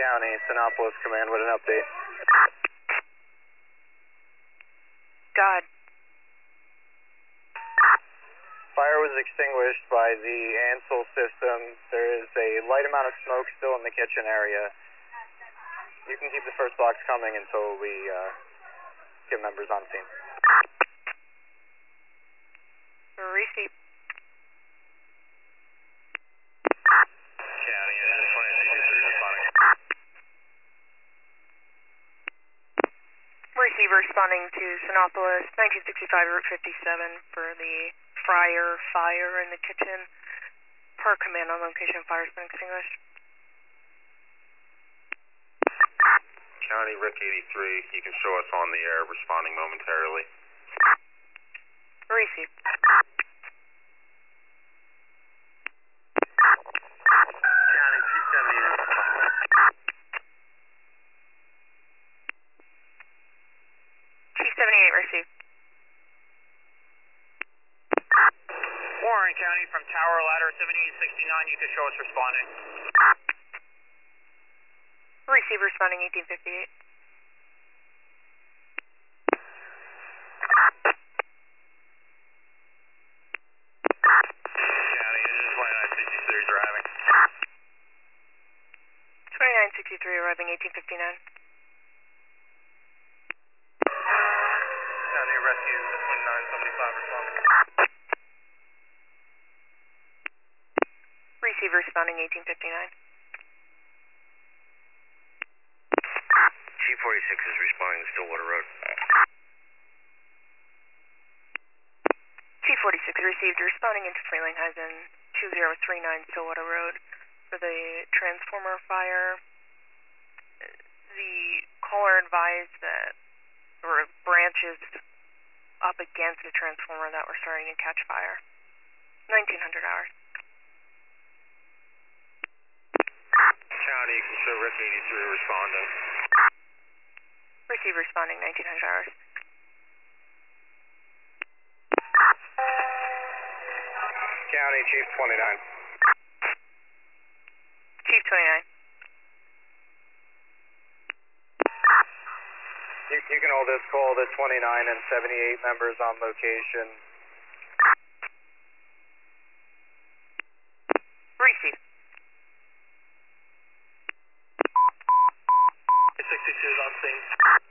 County, Sinopolis Command with an update. God. Fire was extinguished by the Ansel system. There is a light amount of smoke still in the kitchen area. You can keep the first box coming until we get members on scene. Receive. County, engine 2063 responding. Receiver responding to Sinopolis, 1965 Route 57 for the fryer fire in the kitchen. Per command on location, fire has been extinguished. County, Rick 83, you can show us on the air, responding momentarily. Receive. County, 278. 278, receive. Warren County from Tower Ladder 7869, you can show us responding. Receive responding 1858. County, engine 2963 is arriving. 2963 arriving 1859. County, rescue 2975 responding. Receive responding 1859. G46 is responding to Stillwater Road. G46 received, responding into Frelinghuysen 2039 Stillwater Road for the transformer fire. The caller advised that there were branches up against the transformer that were starting to catch fire. 1900 hours. County, you can show Rick 83 responding. Receive responding 1900 hours. County, Chief 29. Chief 29. You can hold this call to 29 and 78 members on location. Receive. 62 is on scene.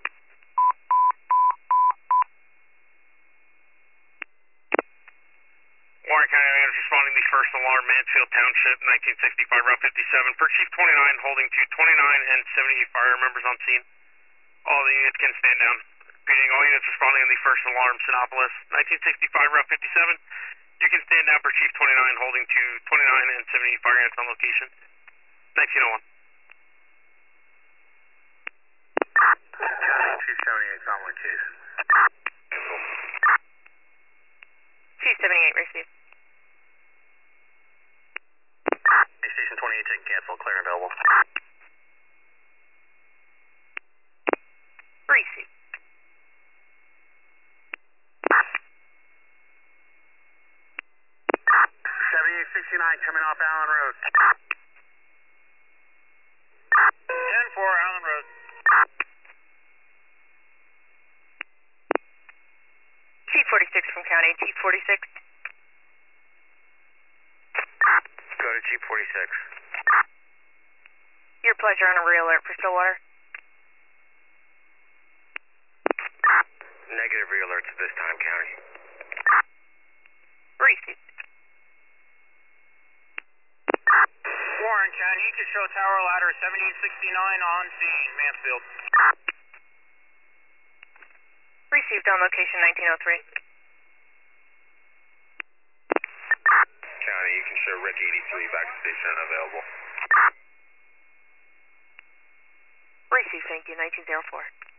Warren County is responding to the first alarm, Mansfield Township, 1965 Route 57. For Chief 29, holding to 29 and 78 fire members on scene. All the units can stand down. Repeating, all units responding to the first alarm, Sinopolis, 1965 Route 57. You can stand down for Chief 29, holding to 29 and 78 fire units on location. 1901. County, Chief 78 on location. Chief 78 received. Station 28 taking cancel, clear and available. Receive. 7869 coming off Allen Road. 10-4 Allen Road. Chief 46 from County. Chief 46. Go to G46. Your pleasure on a re-alert for Stillwater. Negative re-alerts at this time, County. Receive. Warren County, you can show Tower Ladder 7869 on scene, Mansfield. Received on location 1903. County, you can show Rick 83 back to station unavailable. Receive, thank you, 1904.